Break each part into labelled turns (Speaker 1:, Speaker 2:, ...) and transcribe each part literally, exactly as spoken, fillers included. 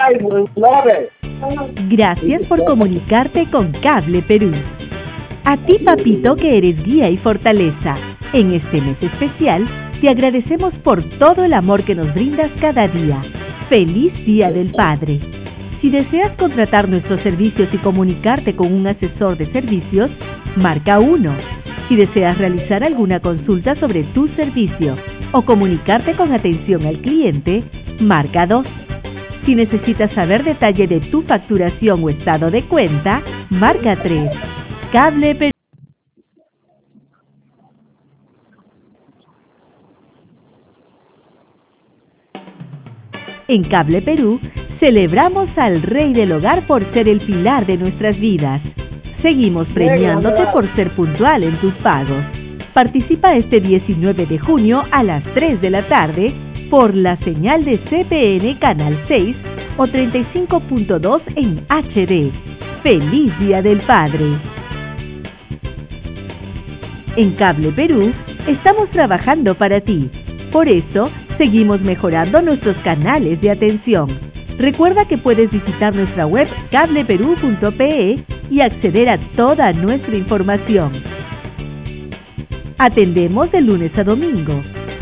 Speaker 1: Gracias por comunicarte con Cable Perú. A ti, papito, que eres guía y fortaleza. En este mes especial, te agradecemos por todo el amor que nos brindas cada día. ¡Feliz Día del Padre! Si deseas contratar nuestros servicios y comunicarte con un asesor de servicios, marca uno. Si deseas realizar alguna consulta sobre tu servicio o comunicarte con atención al cliente, marca dos. Si necesitas saber detalle de tu facturación o estado de cuenta, marca tres. Cable Perú. En Cable Perú, celebramos al Rey del Hogar por ser el pilar de nuestras vidas. Seguimos premiándote por ser puntual en tus pagos. Participa este diecinueve de junio a las tres de la tarde por la señal de C P N Canal seis o treinta y cinco punto dos en H D. ¡Feliz Día del Padre! En Cable Perú, estamos trabajando para ti. Por eso, seguimos mejorando nuestros canales de atención. Recuerda que puedes visitar nuestra web cable perú punto pe y acceder a toda nuestra información. Atendemos de lunes a domingo.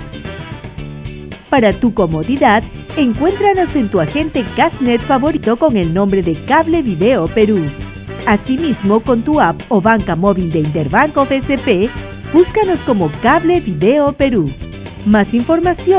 Speaker 1: Para tu comodidad, encuéntranos en tu agente Cashnet favorito con el nombre de Cable Video Perú. Asimismo, con tu app o banca móvil de Interbanco B C P, búscanos como Cable Video Perú. Más información